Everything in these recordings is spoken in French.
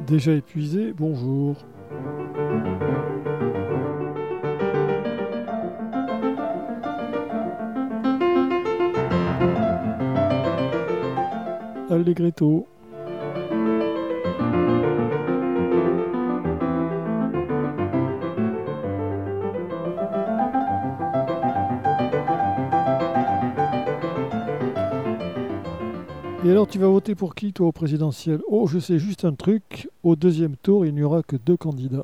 Déjà épuisé, bonjour. Allegretto. Et alors, tu vas voter pour qui, toi, au présidentiel? Oh, je sais juste un truc. Au deuxième tour, il n'y aura que 2 candidats.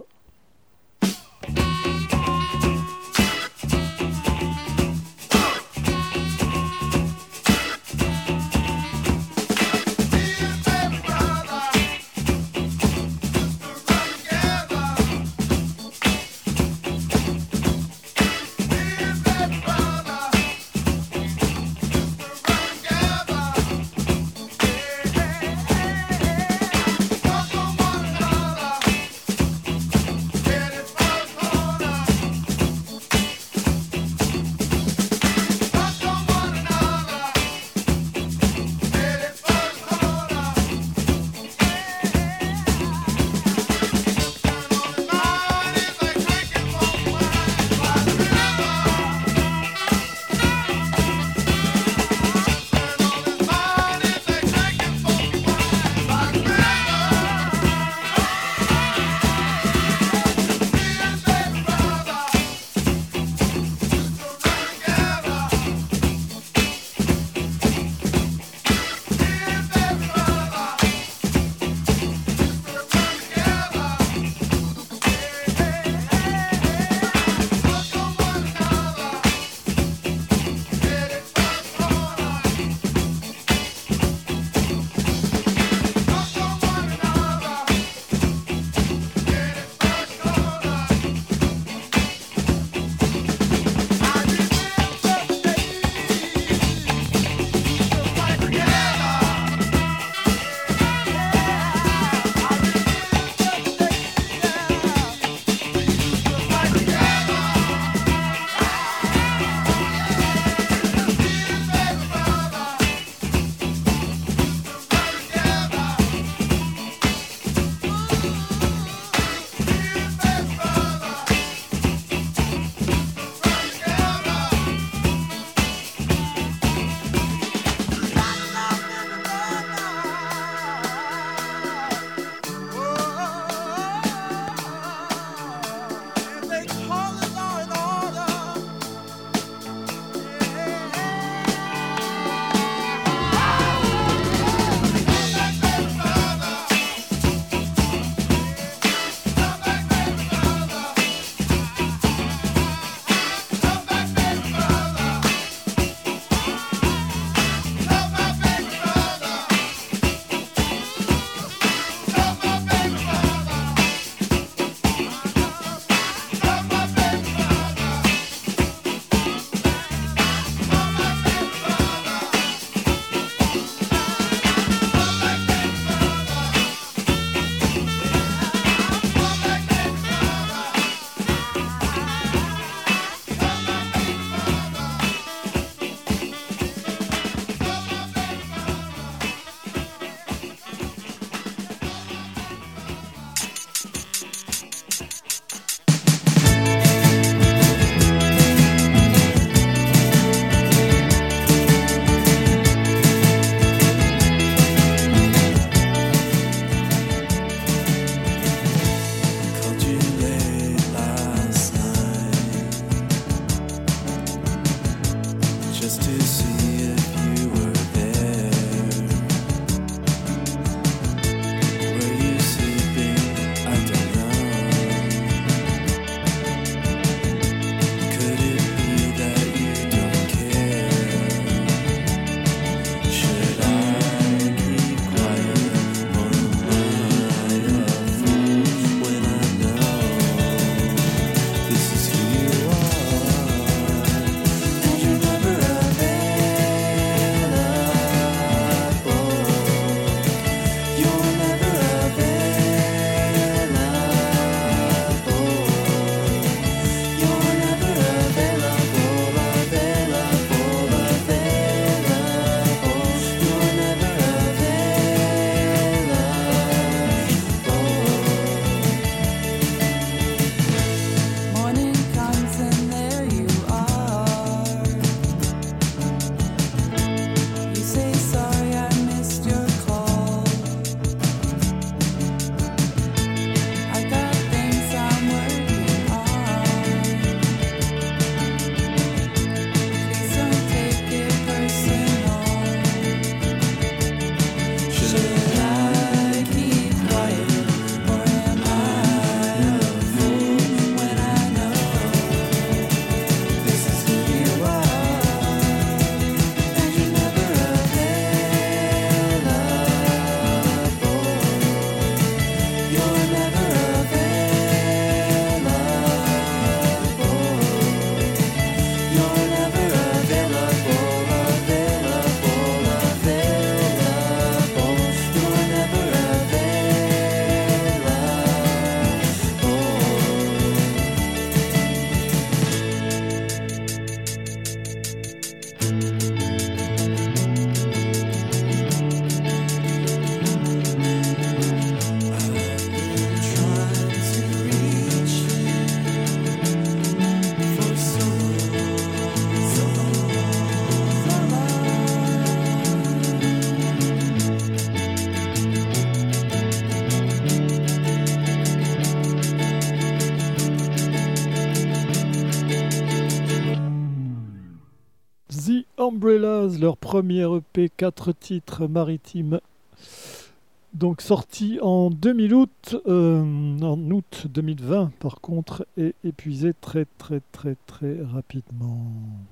Umbrellas, leur premier EP, 4 titres maritimes. Donc sorti en 2000 août, en août 2020 par contre, et épuisé très rapidement.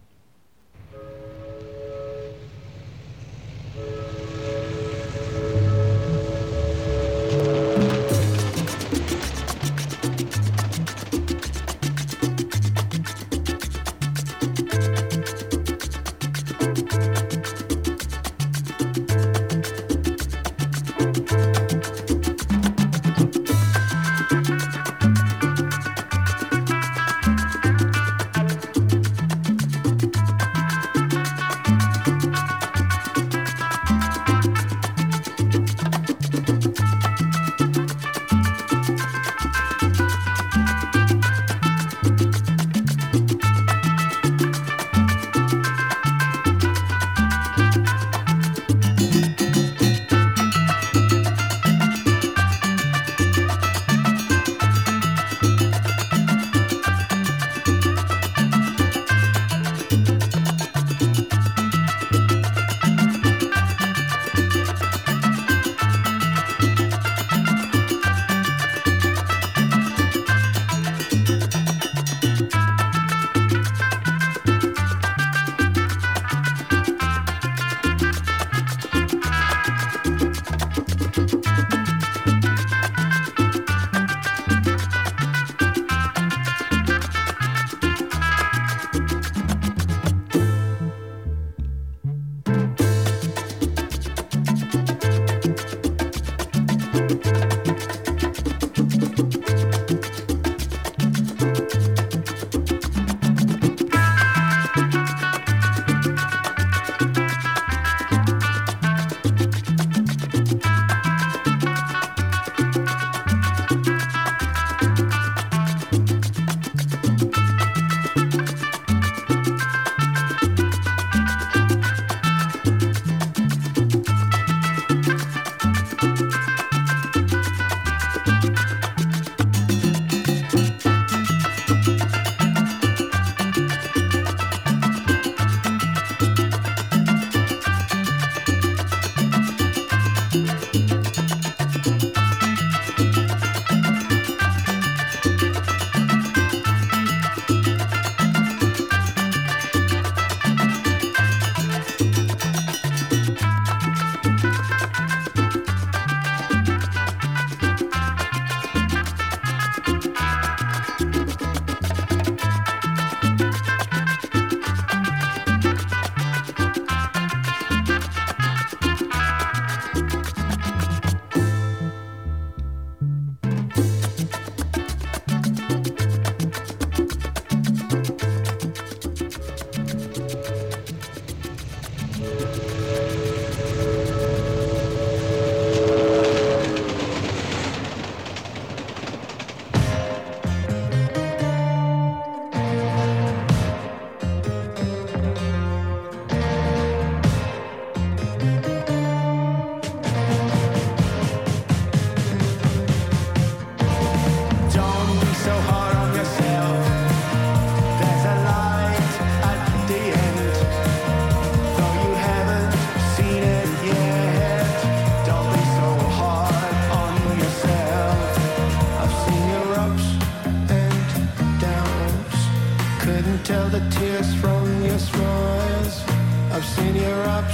tell the tears from your smiles. I've seen your ups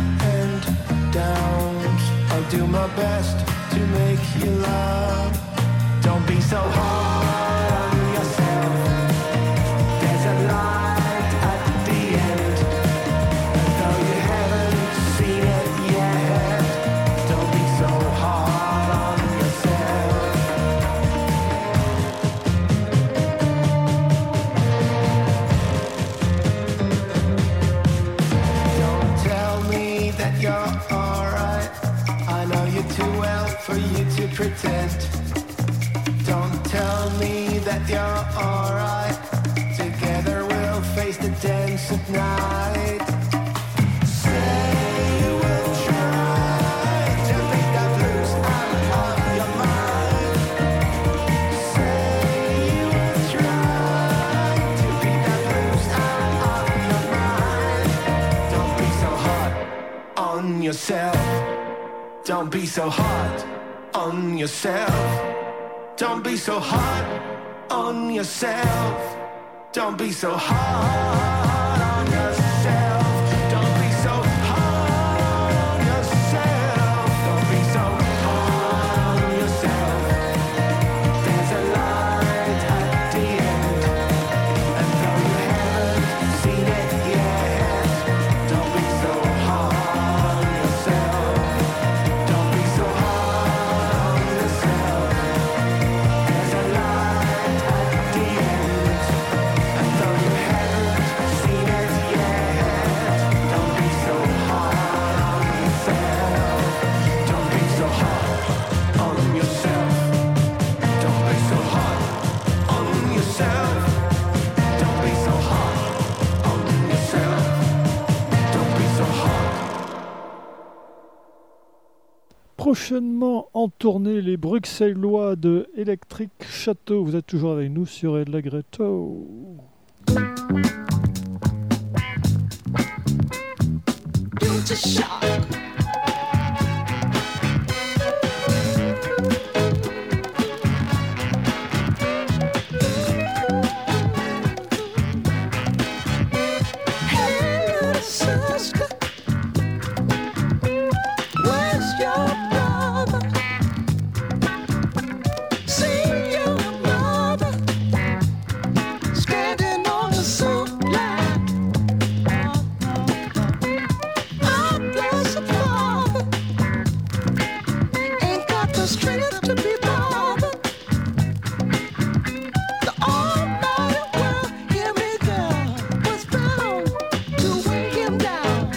and downs. I'll do my best to make you laugh. Don't be so hard on yourself. There's a light at the end, and though you haven't seen it yet, don't be so hard on yourself. Don't tell me that you're alright. I know you too well for you to pretend. Don't tell me that you're alright. Together we'll face the dance at night. Say you will try to make that blues out of your mind. Say you will try to beat that blues out of your mind. yourself. Don't be so hard on yourself. Don't be so hard on yourself. Don't be so hard on yourself. Don't be so hard on yourself. Don't be so hard on yourself. There's a light at the end, and though you haven't seen it yet, don't be so hard on yourself. Don't be so hard on yourself. There's a light at the end, and though you haven't seen it yet, don't be so hard on yourself. Don't be so hard on yourself. Don't be so hard on yourself. Don't be so hard on yourself. Don't be so hard. Prochainement en tournée, les Bruxellois de Electric Château. Vous êtes toujours avec nous sur Allegretto. Future shock. Hey, little sister, where's your brother? See your mother standing on the soup line. I bless the father, ain't got the strength to be bothered. The almighty world, hear me God, was bound to weigh him down.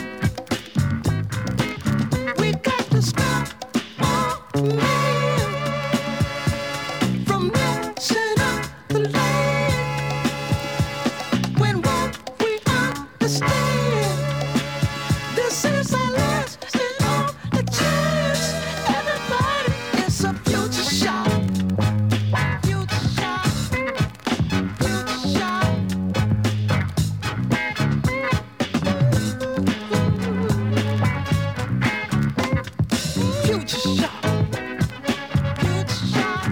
We got to stop all men from messing up the land. When what we understand, this is our last and only chance. Everybody, it's a future shock. Future shock. Future shock. Future shock. Future shock.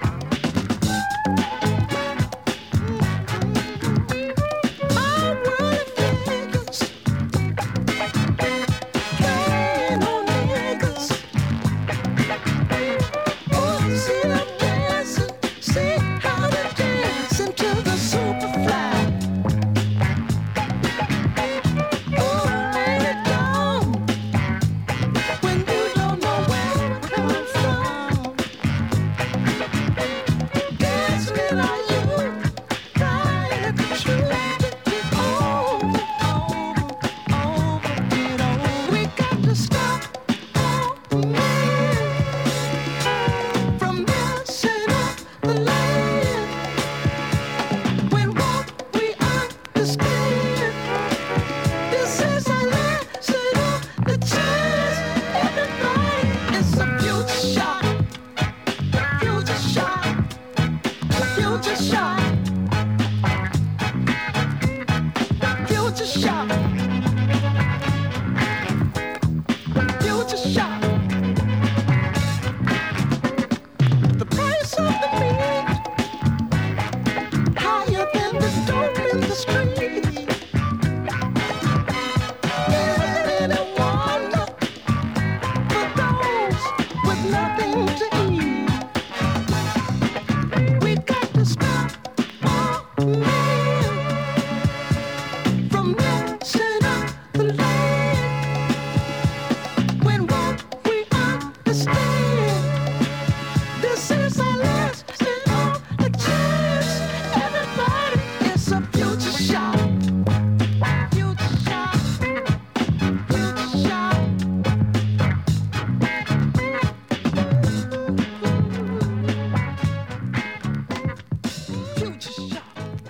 Our world niggas playing on niggas. Oh, see them dancing, see how they dancing to the Superfly. Oh, ain't it dumb when you don't know where it comes from? Dancing in our youth, trying to get over, get over. We got to stop all men from messing up the land. When what we understand, this is our last and only chance. Everybody, it's a future shock. Future shock. Future shock. Future shock. Future shock. The price of the meat higher than the dope in the street. Is it any wonder for those with nothing to eat? We got to stop all men from messing up the land. When what we understand, this is our last and only chance. Everybody, it's a future shock. Future shock. Future shock. Future shock.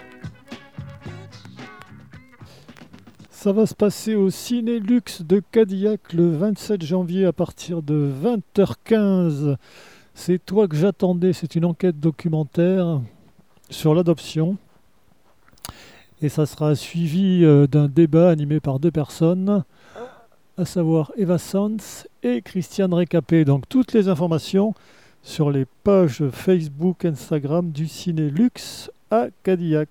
Ça va se passer au Ciné Luxe de Cadillac le 27 janvier à partir de 20h15. C'est toi que j'attendais, c'est une enquête documentaire sur l'adoption. Et ça sera suivi d'un débat animé par deux personnes. à savoir Eva Sands et Christiane Récapé. Donc toutes les informations sur les pages Facebook, Instagram du Ciné Luxe à Cadillac.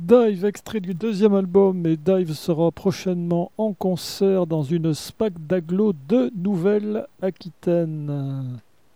Dive, extrait du deuxième album, et Dive sera prochainement en concert dans une SPAC d'Aglo de Nouvelle-Aquitaine.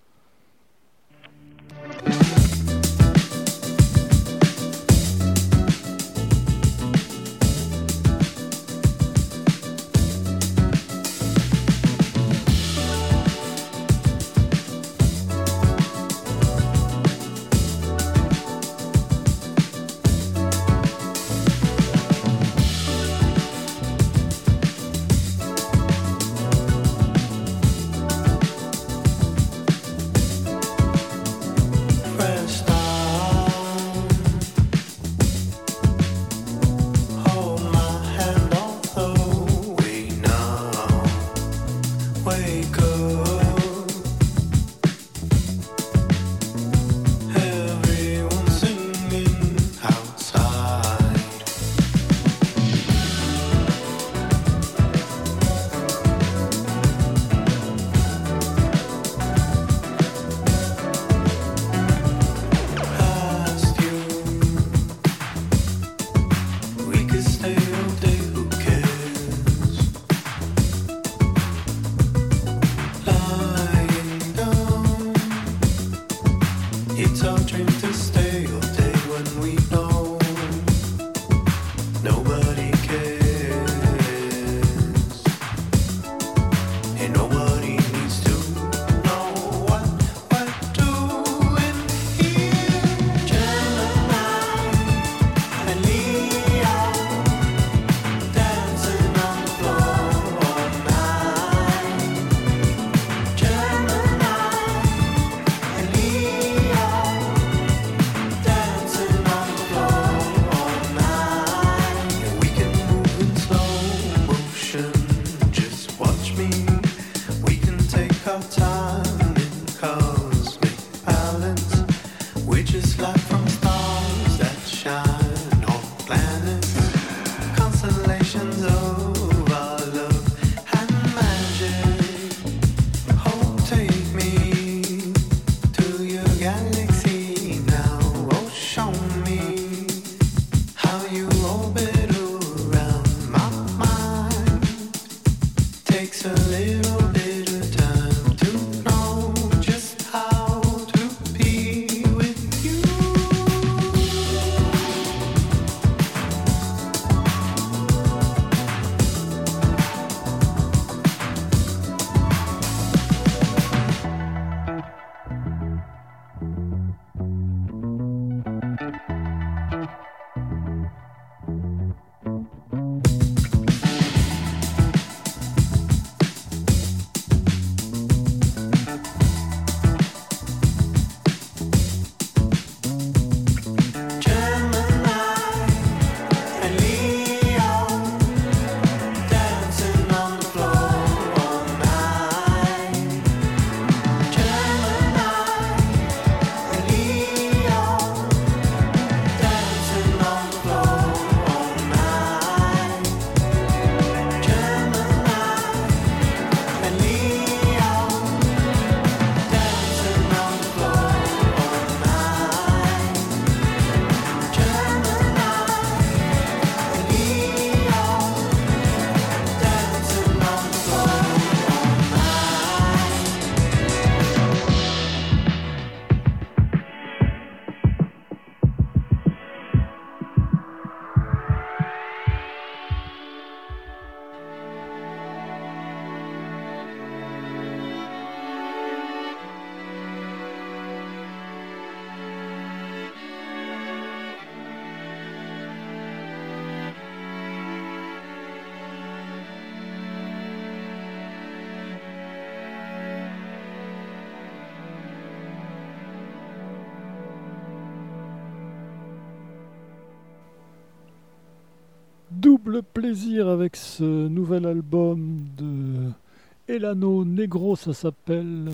Double plaisir avec ce nouvel album de Elano Negro, ça s'appelle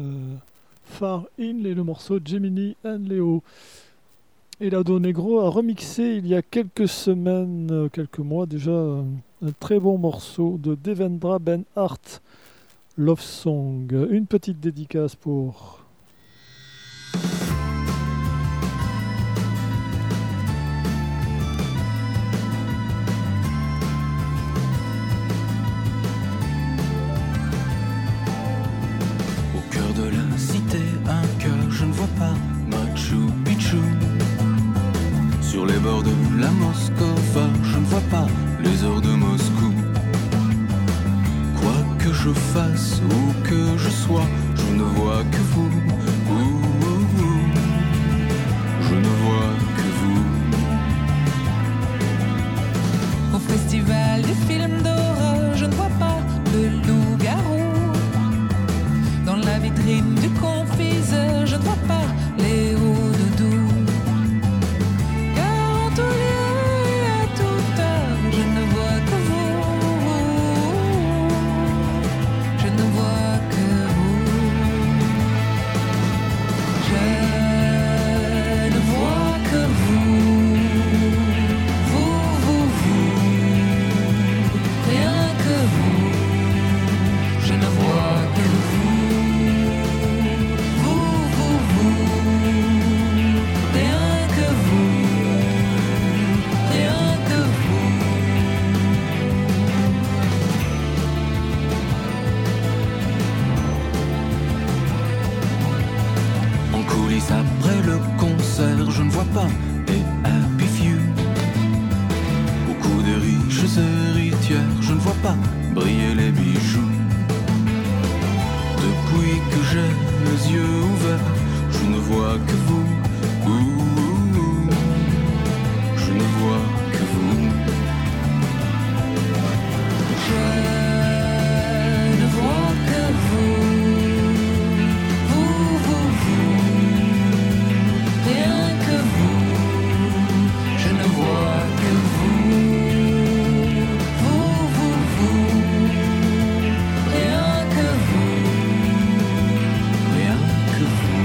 Far In, et le morceau Gemini and Leo. Elano Negro a remixé il y a quelques semaines, quelques mois déjà, un très bon morceau de Devendra Ben Hart, Love Song. Une petite dédicace pour... pas les heures de Moscou. Quoi que je fasse ou que je sois, je ne vois que vous. Je ne vois que vous. Au festival des films d'horreur, je ne vois pas de loup-garou. Dans la vitrine du confiseur, je ne vois pas les hauts doudous. Car en tout lieu et à toute heure, je ne vois que vous. Je ne vois que vous. Je ne vois que vous. Rien que vous. Je ne vois que vous. Rien que vous. Rien que vous. En coulisses après le concert, je ne vois pas les happy few. Beaucoup de riches héritières, je ne vois pas briller les bijoux. Depuis que j'ai les yeux ouverts, je ne vois que vous. Je ne vois que vous. Je ne vois que vous. Rien que vous. Je ne vois que vous. Rien que vous. Rien que vous.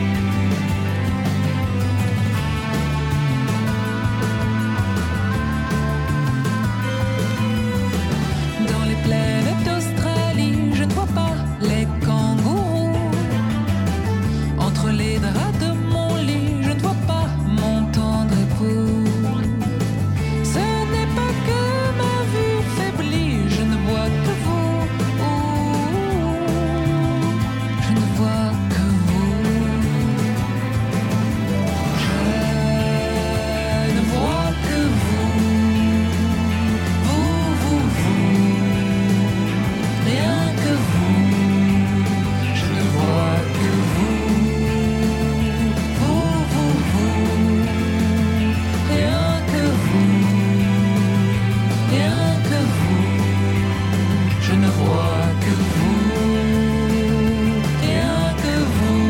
Dans les plaines d'Australie, je ne vois pas les kangourous. Entre les draps de mon lit, je ne vois pas mon tendre époux. Ce n'est pas que ma vue faiblit, je ne vois que vous. Je ne vois que vous. Je ne vois que vous. Rien que vous. Je ne vois que vous. Rien que vous. Rien que vous. Je ne vois que vous. Rien que vous.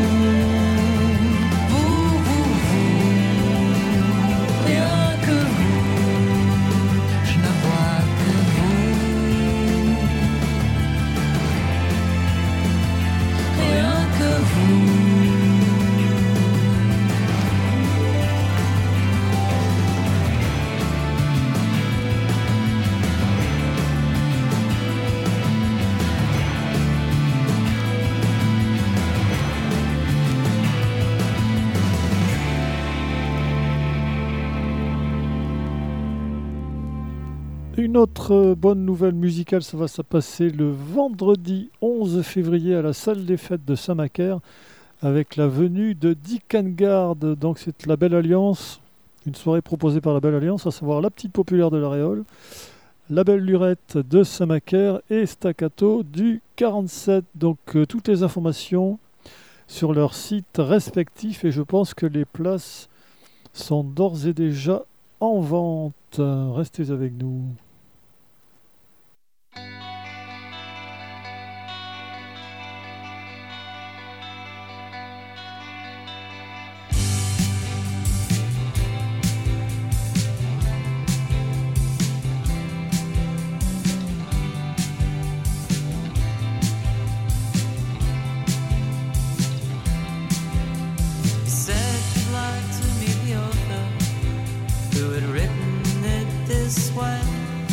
Rien que vous. Je ne vois que vous. Rien que vous. Une autre bonne nouvelle musicale, ça va se passer le vendredi 11 février à la salle des fêtes de Saint-Macaire avec la venue de Dick and Guard. Donc c'est la Belle Alliance, une soirée proposée par la Belle Alliance, à savoir la Petite Populaire de la Réole, la Belle Lurette de Saint-Macaire et Staccato du 47. Donc toutes les informations sur leur site respectif et je pense que les places sont d'ores et déjà en vente. Restez avec nous. Said you'd like to meet the author who had written it this way.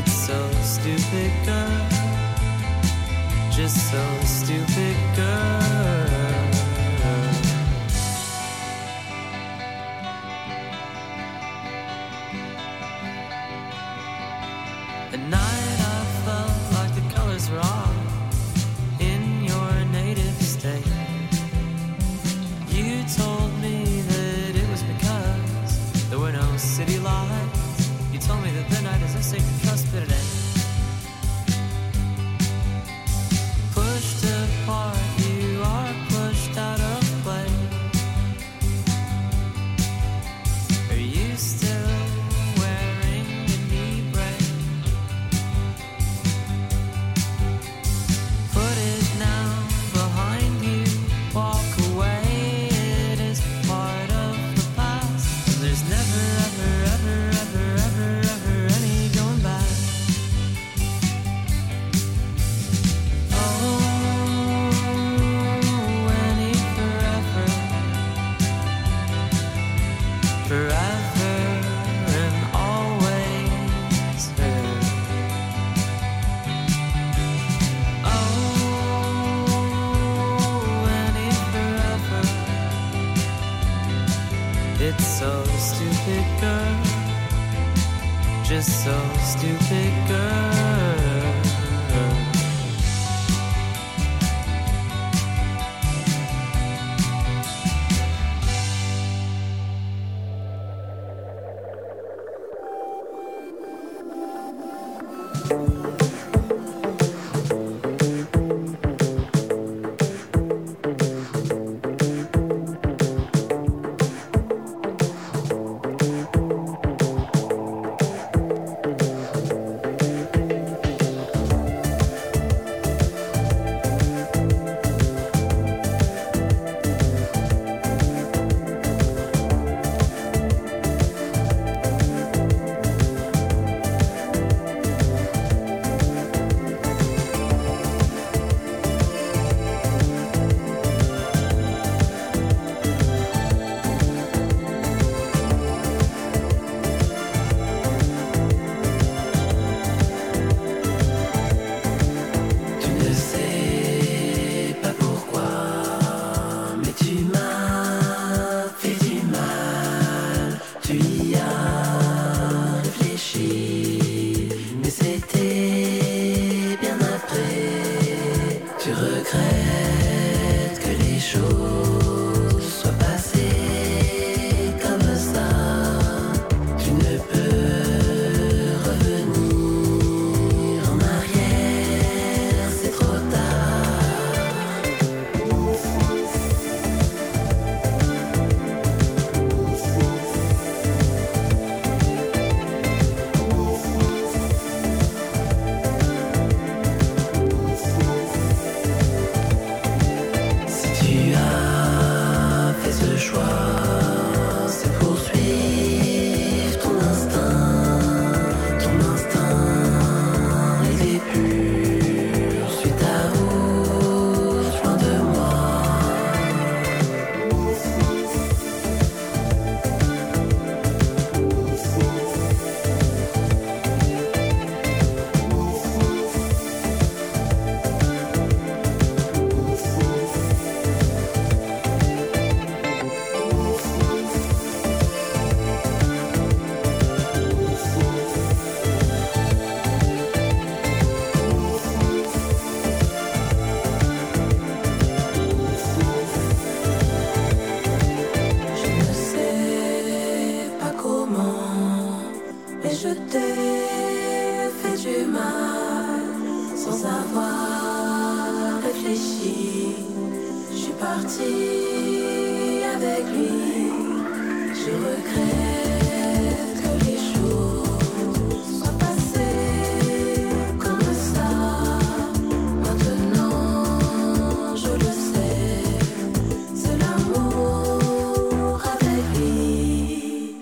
It's so stupid, girl. Just so stupid, girl. At night I felt like the colors were off in your native state. You told me that it was because there were no city lights. You told me that the night is a sacred trust, but it ain't. Pushed apart, you are pushed out of play. Are you still wearing a knee brace? Put it now behind you, walk away. It is part of the past. And there's never, ever, ever, ever, ever, ever any going back. Oh, any forever, forever and always her. Oh, any forever. It's so stupid, girl. Just so stupid, girl. Tu ne sais pas pourquoi, mais tu m'as fait du mal. Tu y as réfléchi, mais c'était bien après. Tu regrettes que les choses soient passées comme ça. Tu ne peux revenir en arrière, c'est trop tard. Si tu as fait ce choix, c'est poursuivre ton instinct. Ton instinct, il est pur. Suis ta route, loin de moi. Je ne sais pas comment, mais je t'ai fait du mal sans avoir réfléchi. Je suis partie avec lui. Je regrette que les choses soient passées comme ça. Maintenant, je le sais, c'est l'amour avec lui.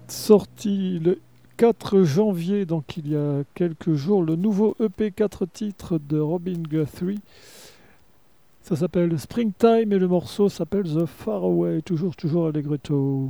Sorti le 4 janvier, donc il y a quelques jours, le nouveau EP 4 titres de Robin Guthrie. Ça s'appelle Springtime et le morceau s'appelle The Faraway, toujours allegretto.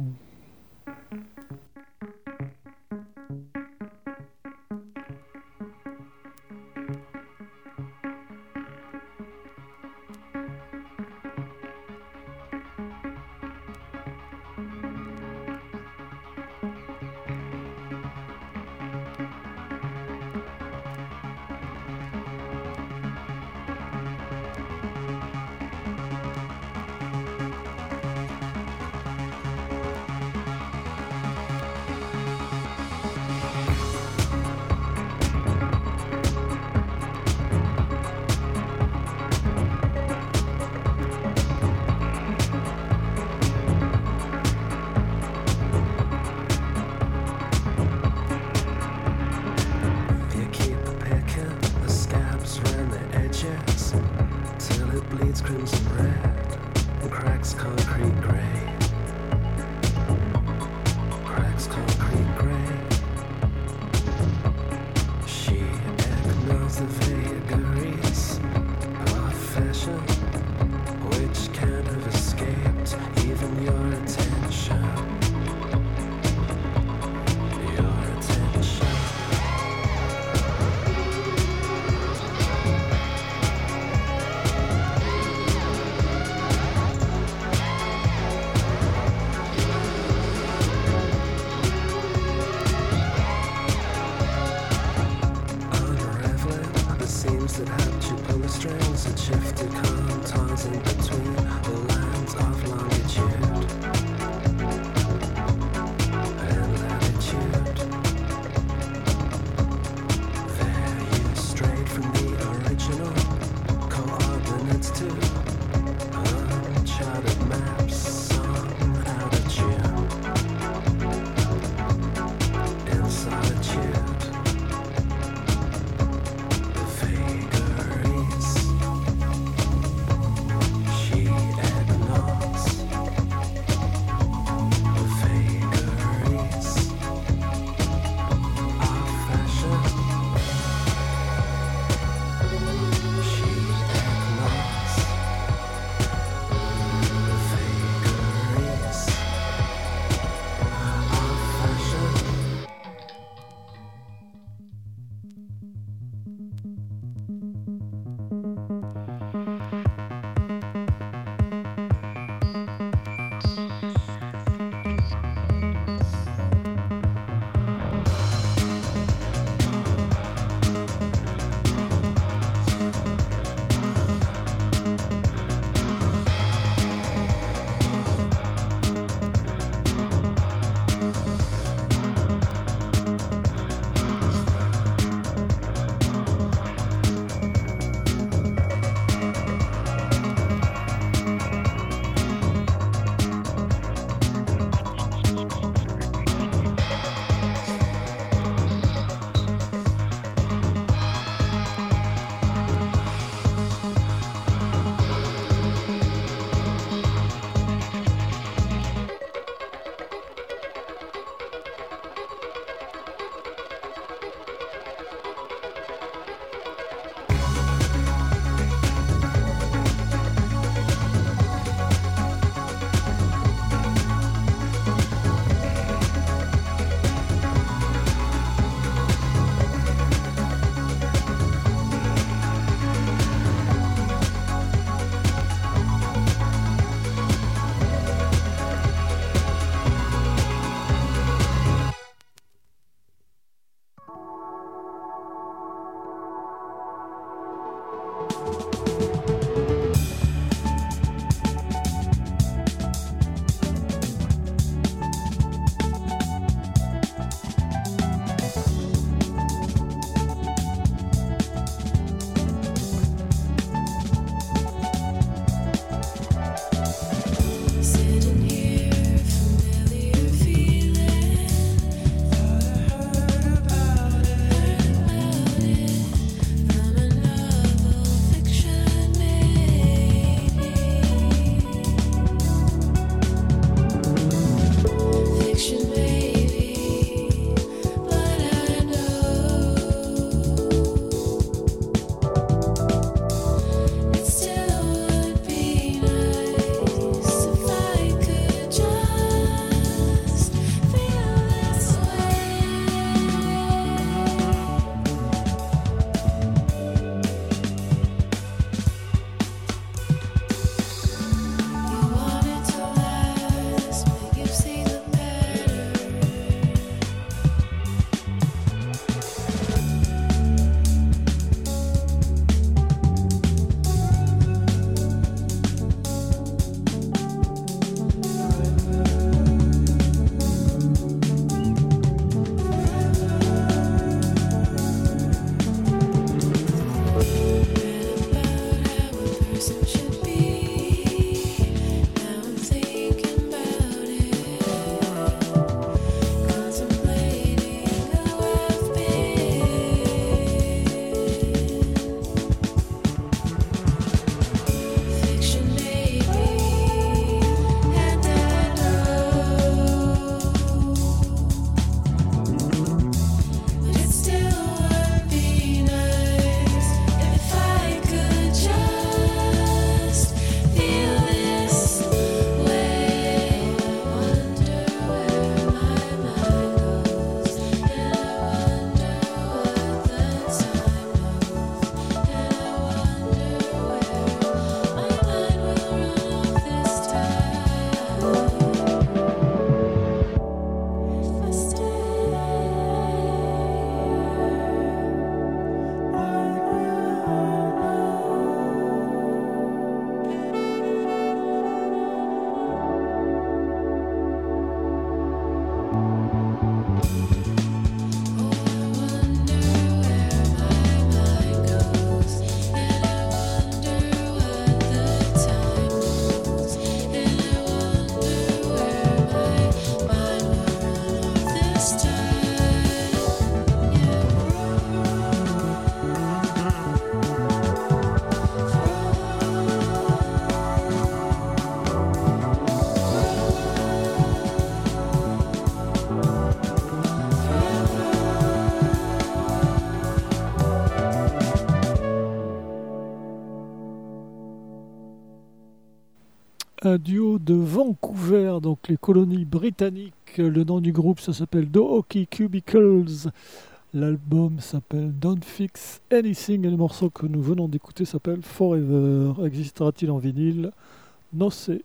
un duo de Vancouver, donc les colonies britanniques. Le nom du groupe, ça s'appelle The Hockey Cubicles. L'album s'appelle Don't Fix Anything et le morceau que nous venons d'écouter s'appelle Forever. Existera-t-il en vinyle? Non, c'est...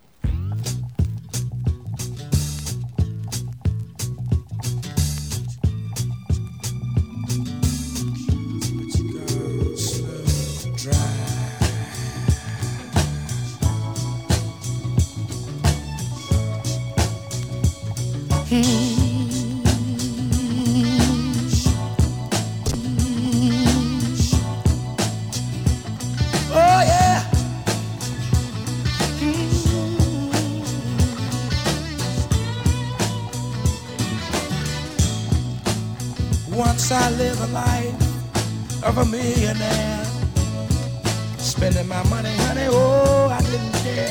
Oh yeah. Once I lived a life of a millionaire, spending my money, honey, oh, I didn't care.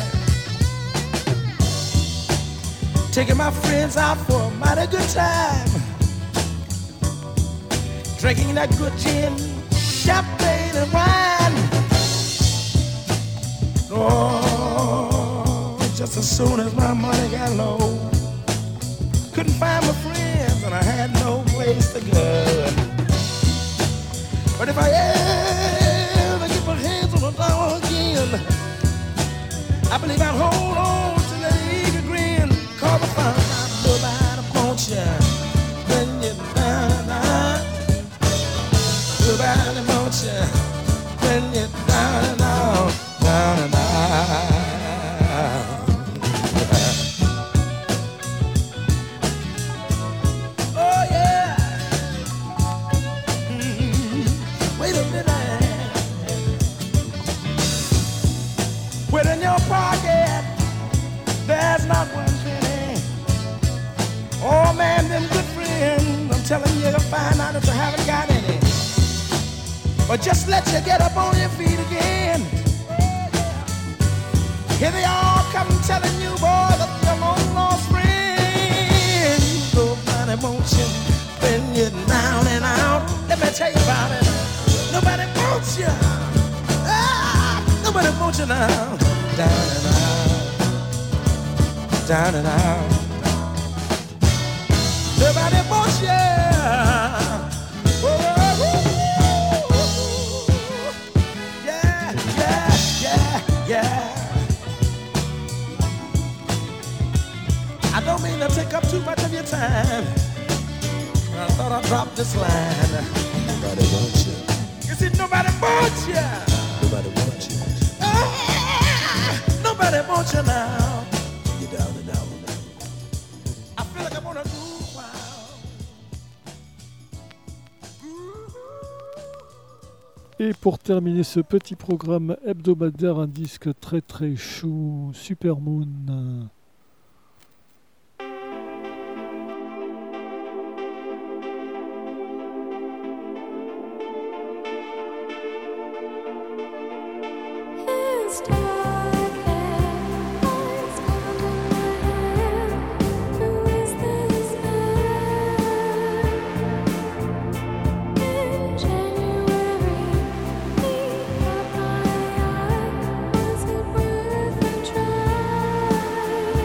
Taking my friends out for a mighty good time, drinking that good gin, champagne and wine. Oh, just as soon as my money got low, couldn't find my friends and I had no place to go. But if I ever get my hands on a dollar again, I believe I'll hold on to that eager grin. Cause I found out nobody wants you when you're down and out. Nobody wants you when you're down and out, down and out. Oh yeah. Wait a minute. Within your pocket, there's not one penny. Oh man, them good friends, I'm telling you, you'll find out that you haven't got any. But just let you get up on your feet again. Here they all come telling you, boy, that you're long lost friend. Nobody wants you when you're down and out. Let me tell you about it. Nobody wants you. Ah, nobody wants you now. Down and out. Down and out. Nobody wants you. Yeah, yeah, yeah, yeah. I don't mean to take up too much of your time. I thought I'd drop this line. Nobody wants you. You see, nobody wants you. Nobody wants you. Ah, nobody wants you now. You're down and down and down. I feel like I'm on a groove wild. Et pour terminer ce petit programme hebdomadaire, un disque très très chou, Supermoon. It's dark and eyes covered in my hair. Who is this man? In January, he caught my eye. Was it worth a try?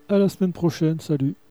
À la semaine prochaine. Salut.